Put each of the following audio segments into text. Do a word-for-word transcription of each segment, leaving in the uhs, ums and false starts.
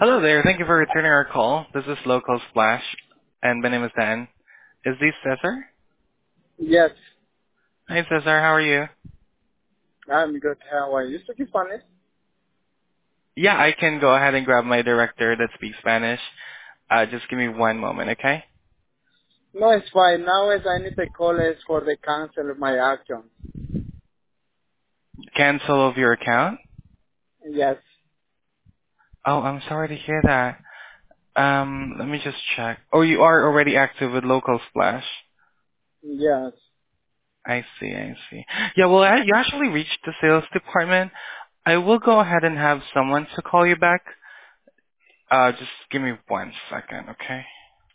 Hello there. Thank you for returning our call. This is Local Splash, and my name is Dan. Is this Cesar? Yes, Hi, Cesar. How are you? I'm good. How are you? You speak Spanish? Yeah, I can go ahead and grab my director that speaks Spanish. Uh, just give me one moment, okay? No, it's fine. Now as I need to call is for the cancel of my action. Cancel of your account? Yes, Oh, I'm sorry to hear that. Um, let me just check. Oh, you are already active with Local Splash. yes. I see, I see. Yeah, well, I- you actually reached the sales department. I will go ahead and have someone to call you back. Uh, just give me one second, okay?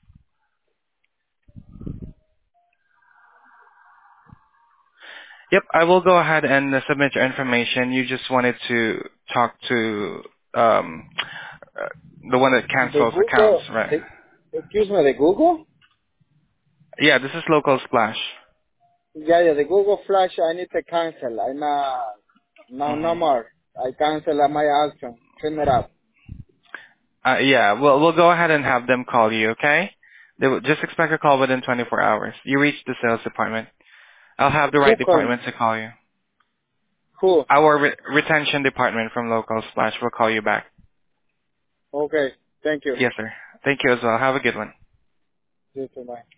Yep, I will go ahead and uh, submit your information. You just wanted to talk to um, uh, the one that The cancels accounts, Google, right? the, excuse me, the Google? Yeah, this is Local Splash. Yeah, yeah, the Google Flash I need to cancel. I'm uh, no, no hmm more. I cancel uh, my action. Trim it up. Uh, yeah, we'll we'll go ahead and have them call you, okay? They will just expect a call within twenty-four hours. You reach the sales department. I'll have the Who right call me? department to call you. Who? Our re- retention department from Local Splash will call you back. Okay, thank you. Yes, sir. Thank you as well. Have a good one. You too, bye.